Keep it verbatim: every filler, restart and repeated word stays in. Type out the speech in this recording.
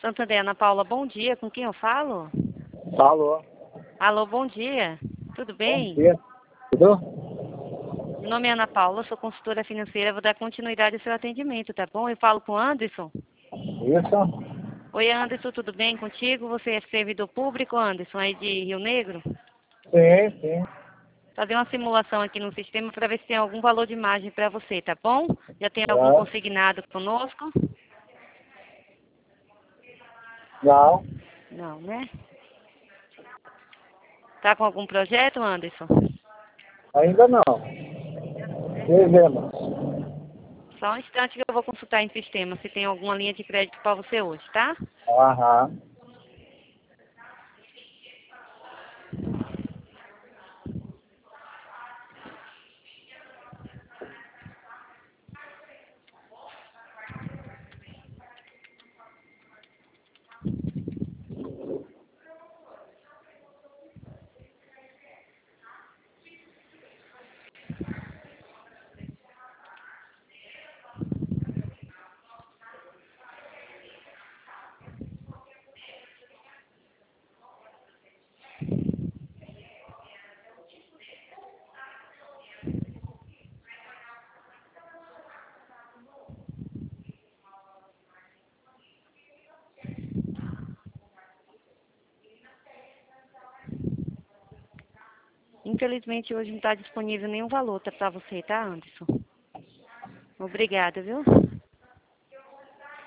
Santander, Ana Paula, bom dia. Com quem eu falo? Alô. Alô, bom dia. Tudo bem? Bom dia. Tudo? Meu nome é Ana Paula, sou consultora financeira. Vou dar continuidade ao seu atendimento, tá bom? Eu falo com o Anderson. Isso. Oi, Anderson, tudo bem contigo? Você é servidor público, Anderson, aí de Rio Negro? Sim, sim. Fazer uma simulação aqui no sistema para ver se tem algum valor de margem para você, tá bom? Já tem algum Não. consignado conosco? Não. Não, né? Tá com algum projeto, Anderson? Ainda não. Devemos. Só um instante que eu vou consultar em sistema se tem alguma linha de crédito para você hoje, tá? Aham. Infelizmente hoje não está disponível nenhum valor para você, tá, Anderson? Obrigada, viu?